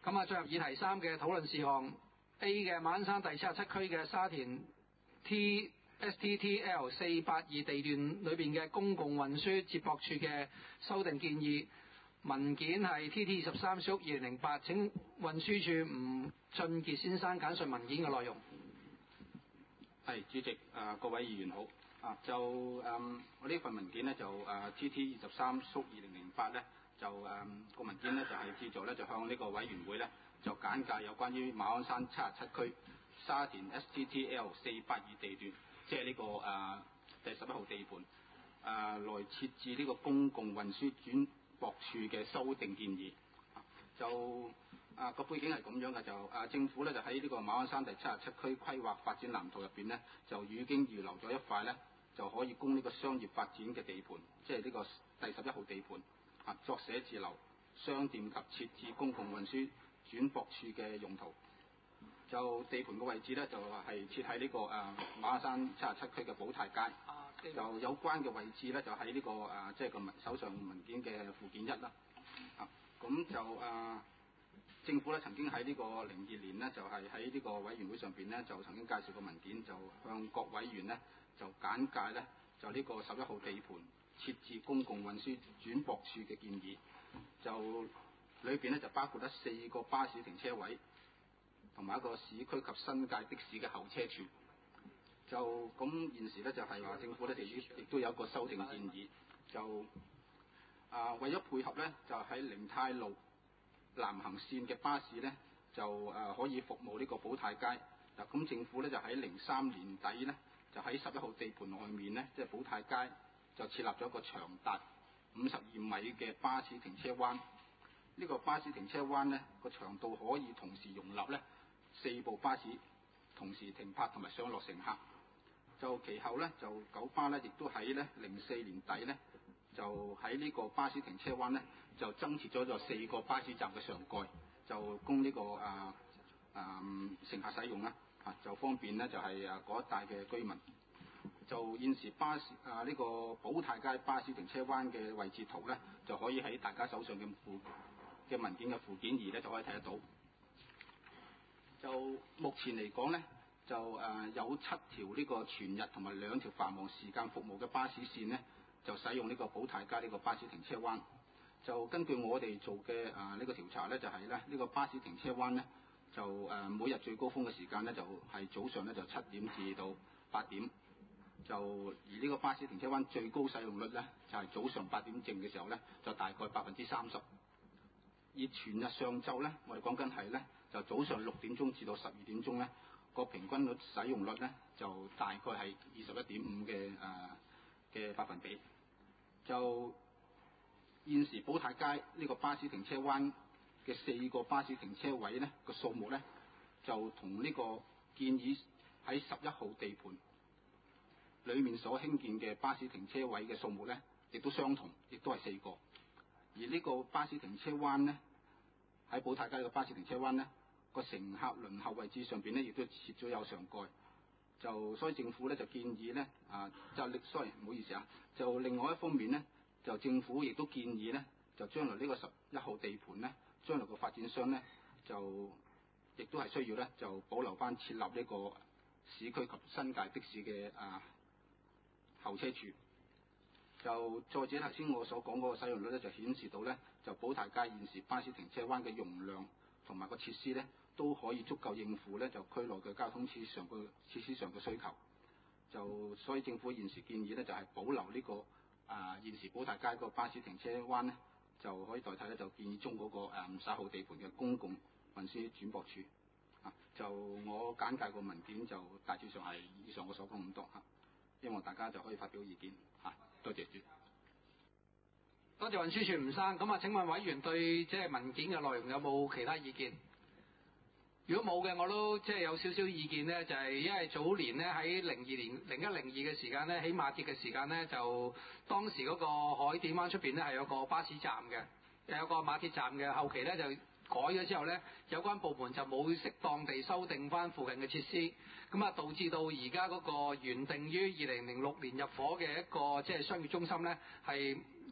咁啊，進入議題3嘅討論事項 A 嘅馬鞍山第77區嘅沙田 STTL 482地段裏邊嘅公共運輸接駁處嘅修訂建議，文件係 TT23/2008， 請運輸署吳俊傑先生簡述文件嘅內容。 係主席，各位議員好。我呢份文件呢，TT23/2008 呢，個文件呢就係旨在就向呢個委員會呢就簡介有關於馬鞍山77區沙田 STTL 482地段，即係呢個第11號地盤來設置呢個公共運輸轉駁處嘅修訂建議。個背景係咁樣嘅，政府咧就喺呢個馬鞍山第77區規劃發展藍圖入邊呢，就已經預留咗一塊呢，就可以供呢個商業發展嘅地盤，即係呢個第11號地盤作寫字樓、商店及設置公共運輸轉駁處嘅用途。地盤嘅位置呢，就係設喺呢個馬鞍山77區嘅寶泰街。有關嘅位置呢，就喺呢個即係個手上文件嘅附件1啦。政府咧曾經喺呢個02年呢，就係喺呢個委員會上邊呢，就曾經介紹過文件，就向各委員呢，就簡介呢，就呢個11號地盤設置公共運輸轉駁處嘅建議。裏邊呢，就包括咗4個巴士停車位，同埋一個市區及新界的士嘅候車處。現時呢，就係話政府呢，亦都有一個修訂建議，為咗配合呢，就喺寧泰路南行線嘅巴士呢，就可以服務呢個寶泰街。咁政府呢，就喺03年底呢，就喺11號地盤外面呢，即係寶泰街就設立咗一個長達52米嘅巴士停車灣。呢個巴士停車灣呢，個長度可以同時容納呢4部巴士同時停泊同埋上落乘客。其後呢，九巴呢，亦都喺呢04年底呢，就喺呢個巴士停車灣呢，就增設咗4個巴士站嘅上蓋，就供呢個乘客使用啦。就方便呢，就係嗰一帶嘅居民。現時呢個寶泰街巴士停車灣嘅位置圖呢，就可以喺大家手上嘅文件嘅附件2呢，就可以睇得到。目前嚟講呢，有7條呢個全日同埋2條繁忙時間服務嘅巴士線呢，就使用呢個寶泰街呢個巴士停車灣。根據我哋做嘅呢個調查呢，就係呢個巴士停車灣呢，每日最高峰嘅時間呢，就係早上呢，就7點至到8點。而呢個巴士停車灣最高使用率呢，就係早上8點正嘅時候呢，就大概30%。而全日上晝呢，我哋講緊係呢，就早上6點鐘至到12點鐘呢，個平均率使用率呢，就大概係21.5嘅百分比。現時寶泰街呢個巴士停車灣嘅4個巴士停車位呢，個數目呢，就同呢個建議喺11號地盤裏面所興建嘅巴士停車位嘅數目呢，亦都相同，亦都係4個。而呢個巴士停車灣呢，喺寶泰街嘅巴士停車灣呢，個乘客輪候位置上邊呢，亦都設咗有上蓋。所以政府呢，就建議呢，唔好意思啊，另外一方面呢，政府亦都建議呢，將來呢個11號地盤呢，將來個發展商呢，亦都係需要呢，保留翻設立呢個市區及新界的士嘅候車處。再者頭先我所講嗰個使用率咧，就顯示到咧，就寶泰街現時巴士停車灣嘅容量同埋個設施咧，都可以足夠應付咧就區內嘅交通設施上嘅需求。所以政府現時建議咧，就係保留呢個現時寶泰街個巴士停車灣咧，就可以代替咧，就建議中嗰個11號地盤嘅公共運輸轉駁處。我簡介個文件就大致上係以上我所講咁多嚇。希望大家就可以發表意見嚇，多謝主。 多謝運輸署吳生。咁請問委員對即係文件嘅內容有冇其他意見？如果冇嘅，我都即係有少少意見呢，就係因為早年呢，喺0102嘅時間呢，起馬鐵嘅時間呢，就當時嗰個海典灣出邊呢，係有個巴士站嘅，有個馬鐵站嘅。後期呢，就改咗之後呢，有關部門就冇適當地修訂翻附近嘅設施，咁導致到而家嗰個原定於2006年入伙嘅一個即係商業中心呢，係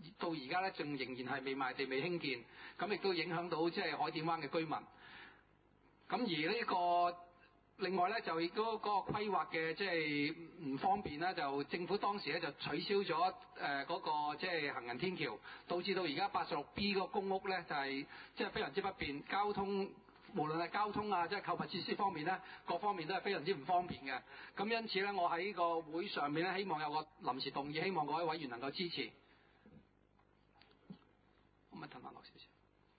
到而家咧仲仍然係未賣地未興建，咁亦都影響到即係海點灣嘅居民。咁而呢個另外咧就亦都嗰個規劃嘅即係唔方便啦，就政府當時咧就取消咗嗰個即係行人天橋，導致到而家86B 嗰個公屋咧就係即係非常之不便，交通無論係交通啊，即係購物設施方面咧，各方面都係非常之唔方便嘅。咁因此咧，我喺個會上面咧，希望有個臨時動議，希望各位委員能夠支持。可唔可以騰翻落少少？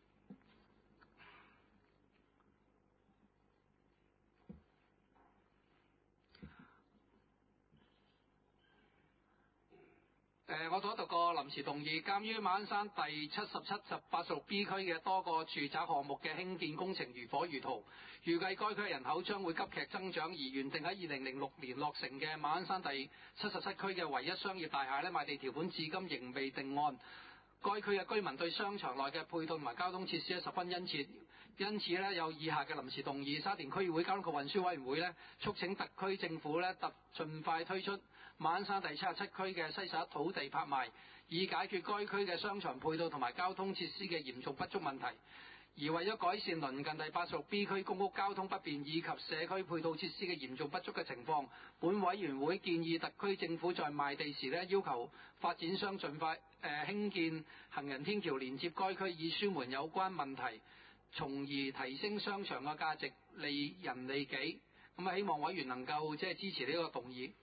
我讀一讀個臨時動議，鑑於馬鞍山第77及86B 區嘅多個住宅項目嘅興建工程如火如荼，預計該區人口將會急劇增長，而原定喺2006年落成嘅馬鞍山第77區嘅唯一商業大廈呢，賣地條款至今仍未定案。該區嘅居民對商場內嘅配套同埋交通設施十分殷切，因此呢，有以下嘅臨時動議：沙田區議會交通及運輸委員會呢，促請特區政府呢盡快推出馬鞍山第77區嘅西11土地拍賣，以解決該區嘅商場配套同埋交通設施嘅嚴重不足問題。而為咗改善鄰近第86B 區公屋交通不便以及社區配套設施嘅嚴重不足嘅情況，本委員會建議特區政府在賣地時要求發展商盡快興建行人天橋連接該區，以舒緩有關問題，從而提升商場嘅價值，利人利己。咁希望委員能夠即係支持呢個動議。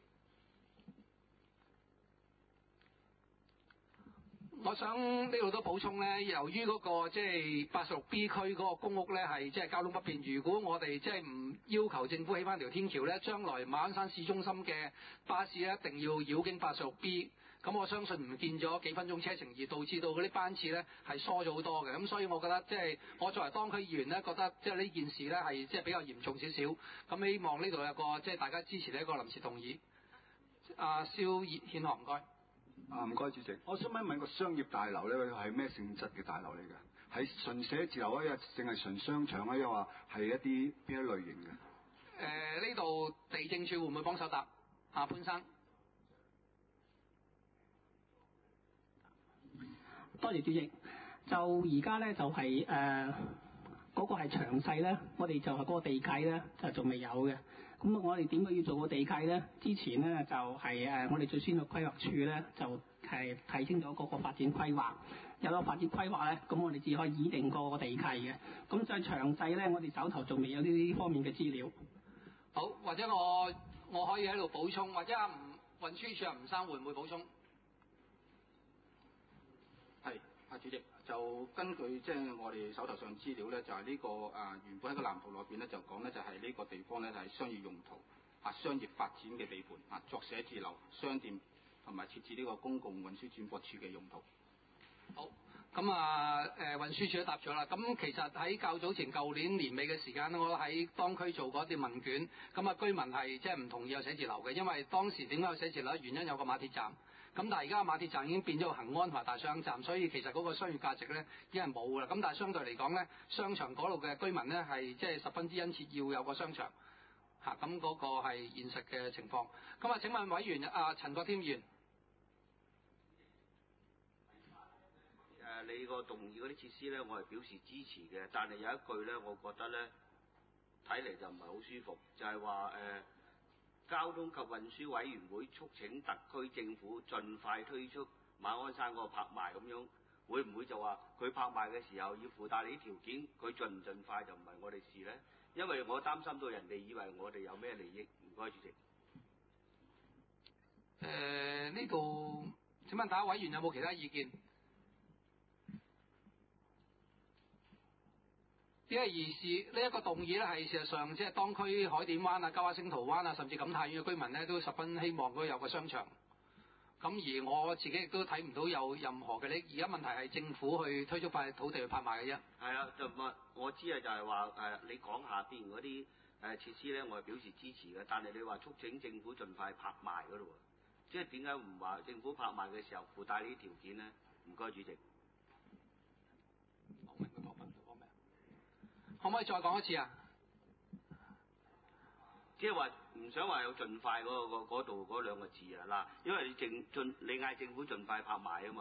我想呢度都補充呢，由於嗰個即係86B 區嗰個公屋呢係即係交通不便，如果我哋即係唔要求政府起翻條天橋呢，將來馬鞍山市中心嘅巴士一定要繞經86B，咁我相信唔見咗幾分鐘車程，而導致到嗰啲班次呢係疏咗好多嘅。咁所以我覺得即係我作為當區議員呢，覺得即係呢件事呢係即係比較嚴重少少。咁希望呢度有個即係大家支持呢一個臨時動議。蕭顯學唔該。 唔該，主席。我想問個商業大樓咧係咩性質嘅大樓嚟㗎？係純寫字樓啊，定係純商場啊？又話係一啲邊一類型嘅？ 呢度地政處會唔會幫手答？潘生。 多謝主席。就而家咧就係嗰個係詳細咧，我哋就係嗰個地契咧就仲未有嘅。咁我哋點解要做個地契咧？之前咧就係我哋最先嘅規劃處咧就係睇清楚嗰個發展規劃，有咗發展規劃咧，咁我哋至可以擬定個地契嘅。咁再詳細咧，我哋手頭仲未有呢方面嘅資料。 好，或者我可以喺度補充，或者運輸署吳生會唔會補充？ 係，主席，就根據即係我哋手頭上資料咧，就係呢個原本喺個藍圖裏邊咧就講咧就係呢個地方咧就係商業用途商業發展嘅地盤作寫字樓、商店同埋設置呢個公共運輸轉駁處嘅用途。 好，咁運輸署都答咗啦。咁其實喺較早前舊年年尾嘅時間，我喺當區做過一啲問卷，咁居民係即係唔同意有寫字樓嘅，因為當時點解有寫字樓？原因有個馬鐵站。咁但係而家馬鐵站已經變咗個恆安同埋大商站，所以其實嗰個商業價值咧已經係冇㗎啦。咁但係相對嚟講咧，商場嗰度嘅居民咧係即係十分之殷切要有個商場嚇，咁嗰個係現實嘅情況。咁請問委員陳國添議員。 你個動議嗰啲設施咧，我係表示支持嘅，但係有一句咧，我覺得咧睇嚟就唔係好舒服，就係話交通及運輸委員會促請特區政府盡快推出馬鞍山嗰個拍賣咁樣，會唔會就話佢拍賣嘅時候要附帶你啲條件，佢盡唔盡快就唔係我哋事咧？因為我擔心到人哋以為我哋有咩利益。唔該，主席。 呢度請問大家委員有冇其他意見？呢個議事呢一個動議咧，係事實上即係當區海點灣啊、嘉華星濤灣啊，甚至錦泰苑嘅居民咧，都十分希望佢有個商場。咁而我自己亦都睇唔到有任何嘅呢。而家問題係政府去推出塊土地去拍賣嘅啫。係啊，就我知啊，就係話你講下邊嗰啲設施咧，我係表示支持嘅。但係你話促請政府盡快拍賣嗰度喎，即係點解唔話政府拍賣嘅時候附帶呢啲條件咧？唔該，主席。我明佢講乜？講咩？可唔可以再講一次啊？即係話唔想話有盡快嗰度嗰兩個字啊嗱，因為你嗌政府盡快拍賣啊嘛，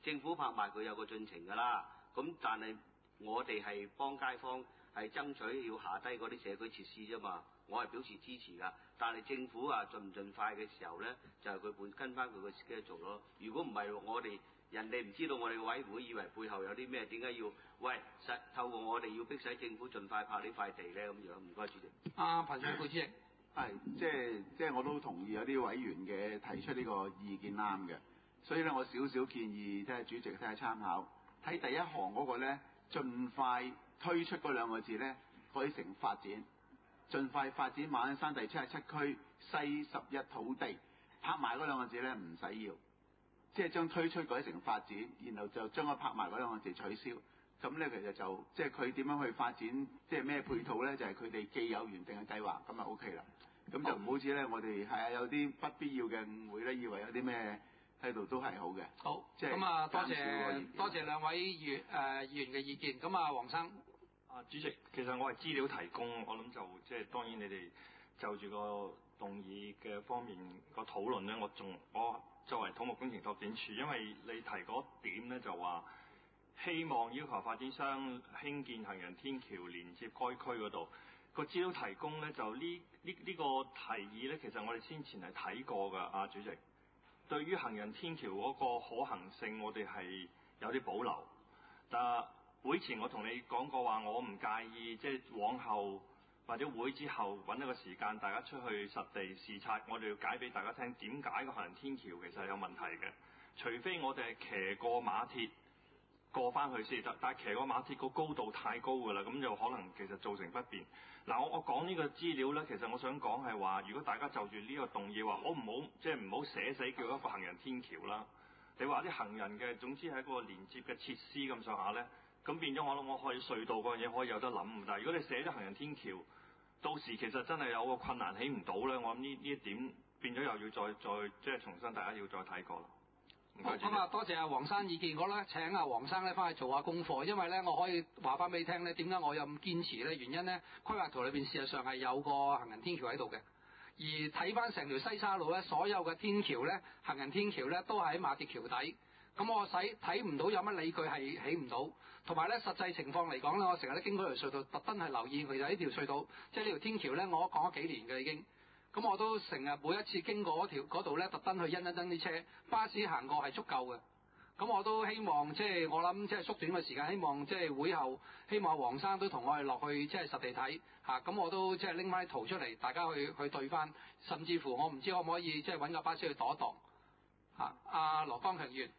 政府拍賣佢有個進程㗎啦。咁但係我哋係幫街坊係爭取要下低嗰啲社區設施啫嘛。我係表示支持㗎。但係政府啊盡唔盡快嘅時候咧，就係佢跟翻佢個 schedule 咯。如果唔係我哋人哋唔知道我哋個委員會以為背後有啲咩，點解要透過我哋要逼使政府盡快拍呢塊地咧咁樣？唔該主席。 彭俊副主席。 係，即係我都同意有啲委員嘅提出呢個意見啱嘅，所以咧我少少建議睇下主席睇下參考，睇第一行嗰個咧，盡快推出嗰兩個字咧，改成發展，盡快發展馬鞍山第77區西11土地，拍賣嗰兩個字咧唔使要，即係將推出改成發展，然後就將個拍賣嗰兩個字取消。咁咧其實就即係佢點樣去發展，即係咩配套咧，就係佢哋既有原定嘅計劃，咁就 OK 啦。咁就唔好似咧，我哋係有啲不必要嘅誤會咧，以為有啲咩喺度都係好嘅。 好， 即係咁啊，多謝兩位議員嘅意見。咁啊，黃生。 主席，其實我係資料提供，我諗就即係當然你哋就住個動議嘅方面個討論咧，我作為土木工程拓展署，因為你提嗰點咧就話希望要求發展商興建行人天橋連接該區嗰度。個資料提供咧，就呢個提議咧，其實我哋先前係睇過㗎，主席。對於行人天橋嗰個可行性，我哋係有啲保留。但會前我同你講過話，我唔介意即係往後或者會之後揾一個時間，大家出去實地視察，我哋要解俾大家聽點解個行人天橋其實係有問題嘅。除非我哋係騎過馬鐵過翻去先得，但係騎過馬鐵個高度太高㗎啦，咁就可能其實造成不便。嗱，我講呢個資料咧，其實我想講係話，如果大家就住呢個動議話，好唔好即係唔好寫死叫一個行人天橋啦？你話啲行人嘅，總之係一個連接嘅設施咁上下咧，咁變咗我諗我可以隧道嗰樣嘢可以有得諗。但係如果你寫咗行人天橋，到時其實真係有個困難起唔到咧，我諗呢一點變咗又要再即係重新大家要再睇過啦。 好，咁啊，多謝阿黃生意見，我咧請阿黃生咧翻去做下功課，因為咧我可以話翻俾你聽咧，點解我有咁堅持咧？原因咧，規劃圖裏邊事實上係有個行人天橋喺度嘅，而睇翻成條西沙路咧，所有嘅天橋咧，行人天橋咧都係喺馬鐵橋底，咁我睇唔到有乜理據係起唔到，同埋咧實際情況嚟講咧，我成日都經過條隧道，特登係留意其實呢條隧道，即係呢條天橋咧，我講咗幾年嘅已經。咁我都成日每一次經過嗰度咧，特登去欣一欣啲車，巴士行過係足夠嘅。咁我都希望即係我諗即係縮短嘅時間，希望即係會後希望黃生都同我哋落去即係實地睇嚇。咁我都即係拎翻啲圖出嚟，大家去對翻，甚至乎我唔知可唔可以即係揾架巴士去度一度嚇。阿羅光強議員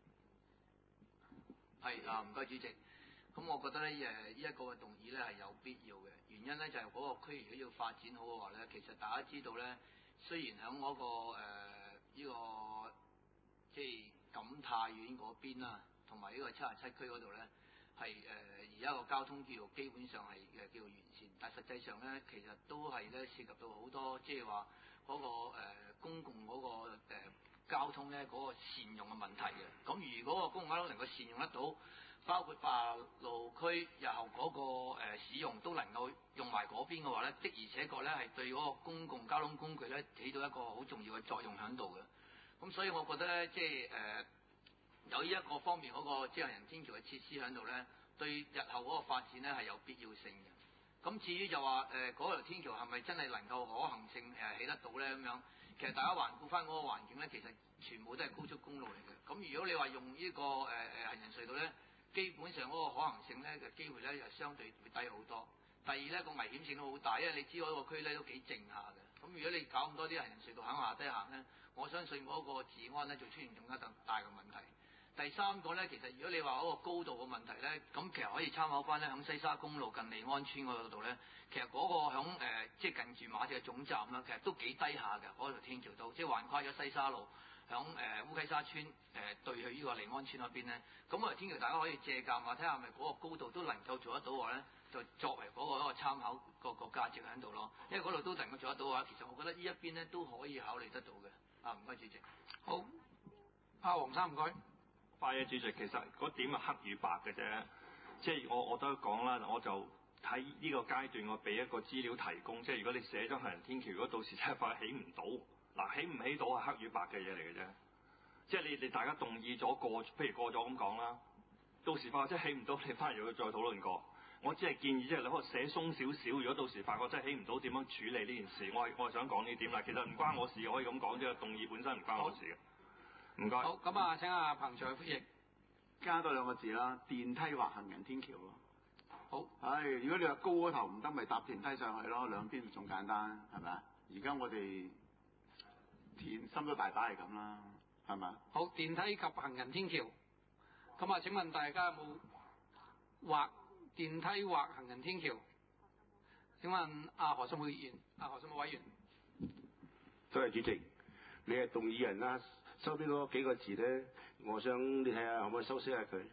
係唔該主席。咁我覺得咧呢一個動議咧係有必要嘅。原因咧就係嗰個區如果要發展好嘅話咧，其實大家知道咧，雖然喺嗰個呢個即係錦泰苑嗰邊啦，同埋呢個77區嗰度咧，係而家個交通基本上係叫做完善，但係實際上咧其實都係咧涉及到好多即係話嗰個公共嗰個交通咧嗰個善用嘅問題嘅。咁如果個公共交通能夠善用得到，包括白路區日後嗰個使用都能夠用埋嗰邊嘅話咧，的而且確咧係對嗰個公共交通工具咧起到一個好重要嘅作用喺度嘅。咁所以我覺得咧，即係有呢一個方面嗰個即係行人天橋嘅設施喺度咧，對日後嗰個發展咧係有必要性嘅。咁至於就話嗰條天橋係咪真係能夠可行性起得到咧咁樣？其實大家環顧翻嗰個環境咧，其實全部都係高速公路嚟嘅。咁如果你話用呢個行人隧道咧，基本上嗰個可行性咧嘅機會咧就相對會低好多。第二咧個危險性都好大，因為你知嗰個區咧都幾靜下嘅。咁如果你搞咁多啲行人隧道喺下低行咧，我相信嗰個治安咧就出現更加大嘅問題。第三個咧，其實如果你話嗰個高度嘅問題咧，咁其實可以參考翻咧響西沙公路近利安村嗰度咧，其實嗰個響即係近住馬鐵嘅總站啦，其實都幾低下嘅嗰條天橋道，即係橫跨咗西沙路。響烏溪沙村對去呢個利安村嗰邊咧，咁我哋天橋大家可以借鑑下，睇下係咪嗰個高度都能夠做得到嘅話咧，就作為嗰個一個參考個價值喺度咯。因為嗰度都能夠做得到嘅話，其實我覺得呢一邊咧都可以考慮得到嘅。唔該主席。 好，阿黃生唔該。 快嘅主席，其實嗰點係黑與白嘅啫，即係我都講啦，我就喺呢個階段我俾一個資料提供，即係如果你寫咗行人天橋，如果到時真係發起唔到。嗱，起唔起到係黑與白嘅嘢嚟嘅啫。 即係你大家動議咗譬如過咗咁講啦，到時發覺真係起唔到，你翻嚟又要再討論過。我只係建議即係你可以寫鬆少少，如果到時發覺真係起唔到點樣處理呢件事，我係想講呢點啦。其實唔關我事，可以咁講啫，動議本身唔關我事嘅。唔該。 好，咁啊，請阿彭長歡迎。 加多兩個字啦，電梯或行人天橋咯。 好。 如果你話高嗰頭唔得，咪搭電梯上去咯，兩邊仲簡單，係咪啊？而家我哋田心都大把係咁啦，係咪啊？ 好，電梯及行人天橋。咁啊，請問大家有冇畫電梯或行人天橋？請問阿何秀武議員、何秀武委員。 多謝主席，你係動議人啦，收邊嗰幾個字咧，我想你睇下可唔可以修飾下佢。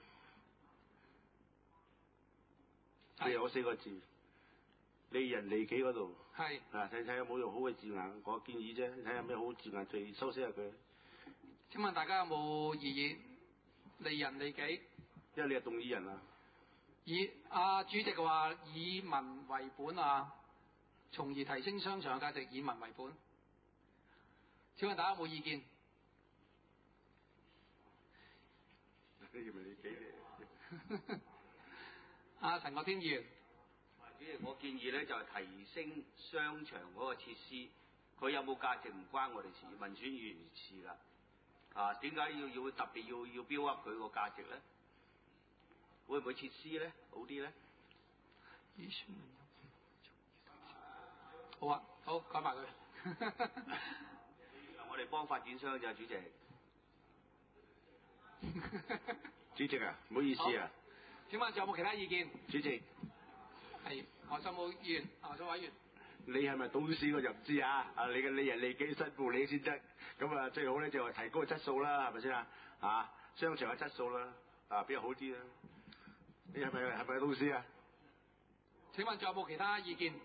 你有4個字，利人利己嗰度。係。嗱，睇睇有冇用好嘅字眼，我建議啫，睇下有咩好字眼，再修飾下佢。 請問大家有冇異議？利人利己。 因為你係動議人啊。 主席話以民為本啊，從而提升商場嘅價值，以民為本。請問大家有冇意見？ 利人利己嘅。 陳國天議員。 主席，我建議咧就係提升商場嗰個設施，佢有冇價值唔關我哋事，民選議員事㗎。點解要特別要標 up 佢個價值咧？會唔會設施咧好啲咧？ 好啊，好講埋佢。 我哋幫發展商咋，主席。 主席啊，唔好意思啊。 請問仲有冇其他意見？ 主席。 係何秀武議員、何秀委員。 你係咪董事我就唔知啊！你嘅利人利己辛苦你先得，咁啊最好咧就係提高個質素啦，係咪先啊？商場嘅質素啦，比較好啲啦。你係咪董事啊？ 請問仲有冇其他意見？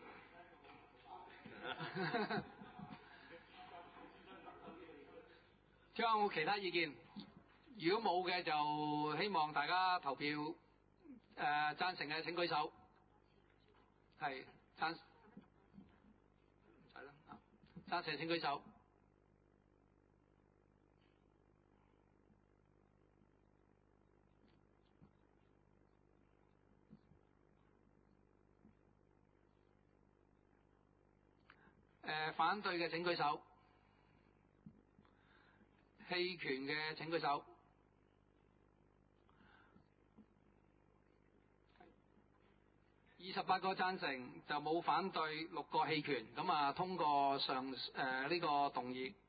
仲有冇其他意見？如果冇嘅就希望大家投票贊成嘅請舉手。係贊成請舉手。反對嘅請舉手。棄權嘅請舉手。28個贊成就冇反對，6個棄權，咁啊通過呢個動議。